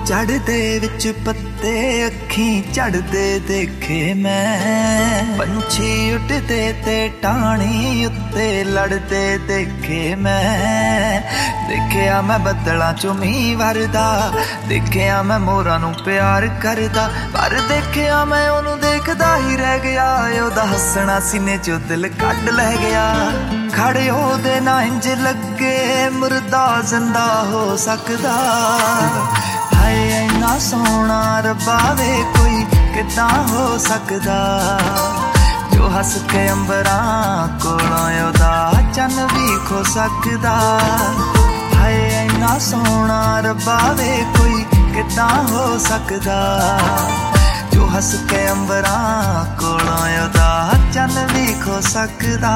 चढ़दे विच पत्ते अखी चढ़दे देखे मैं, पंछी उड़दे ते टाणी उत्ते लड़दे देखे मैं। देखिया मैं बदलां चों मींह वरदा, देखिया मैं मोरां नूं प्यार करदा, पर देखिया मैं ओनू देखदा ही रह गया। ओदा हसना सीने चों दिल कढ लै गया। खड़े ओदे ना इंज लगे मुर्दा जिंदा हो सकदा। हाय इन्ना सोहना रब्बा वे कोई किदां हो सकदा, जो हस के अंबरां कोलों ओदा चन्न भी खो सकदा। हाय इन्ना सोहना रब्बा वे कोई किदां हो सकदा, जो हस के अंबरां कोलों ओदा चन्न भी खो सकदा।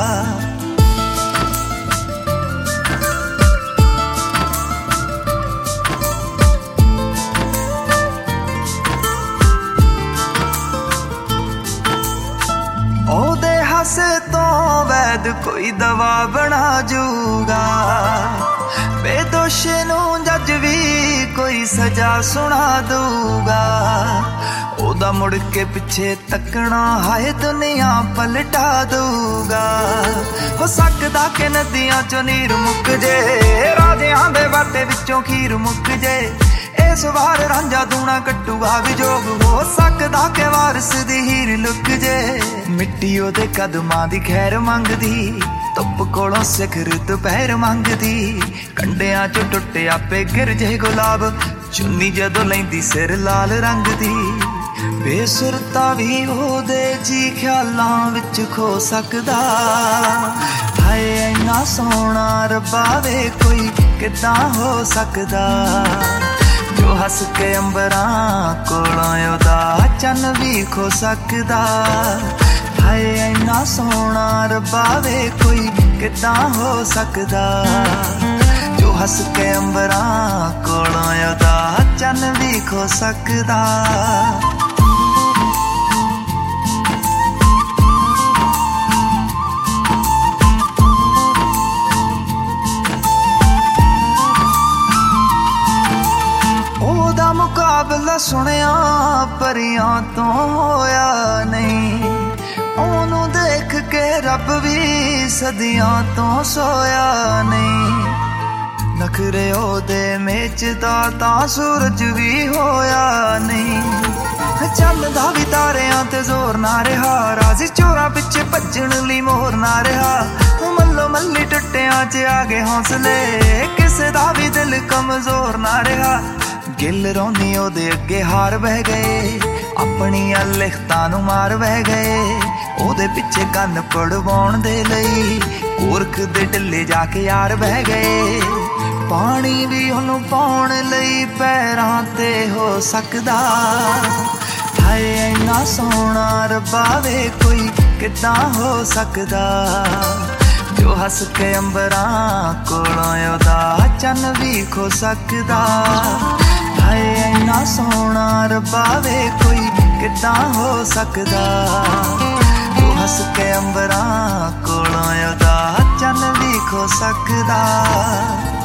ओदे हसे तो वैद कोई दवा बना जूगा, बेदोशे नू जज भी कोई सजा सुना दूगा। ओदा मुड़ के पिछे तकना हाय दुनिया पलटा दूगा। हो सकदा के नदियां चों नीर मुक जे, राजियां दे बाटे विचों खीर मुक जे। इस वार रांझा दूना कट्टूगा विजोग, हो सकदा के वारस दी हीर लुक जे। मिट्टी ओदे कदमां दी खैर मंगदी, धुप कोलों सिखर दुपहर मंगदी। कंडियां चों टुटे आपे गिर जे गुलाब, चुन्नी जदों लैंदी सिर लाल रंग दी। बेसुरता भी ओदे जी ख्यालां विच खो सकदा। हाय इन्ना सोहना रब्बा वे कोई किदां हो सकदा, जो हस के अंबरां कोलों ओदा चन्न भी खो सकदा। हाय इन्ना सोहना रब्बा वे कोई किदां हो सकदा, जो हस के अंबरां कोलों ओदा चन्न भी खो सकदा। मुकाबला सुनिया परियां तो होया नहीं, ओनू देख के रब भी सदियां तो सोया नहीं। नखरे ओदे मेचदा तां सूरज भी होया नहीं। चलदा भी तारियां ते जोर ना रहा, राजी चोरां पिछे भज्जण लई मोर ना रहा। मल्लो मल्ली टुट्टियां च आ गए हौसले, किसे दा भी दिल कमजोर ना रहा। गिल रोनी ओदे अगे हार बह गए, अपनियां लिखतां नूं मार बह गए। ओदे पिछे कन्न पड़वाउण दे लई गोरख दे ढिल्ले जाके यार बह गए। पानी भी ओनू पाउण लई पैरां ते हो सकदा। हाय इन्ना सोहना रब्बा वे कोई किदां हो सकदा, जो हस के अंबरां कोलों ओदा चन्न भी खो सकदा। हाय इन्ना सोहना रब्बा वे कोई किदां हो सकदा, जो हस के अंबरां कोलों ओदा चन्न भी खो सकदा।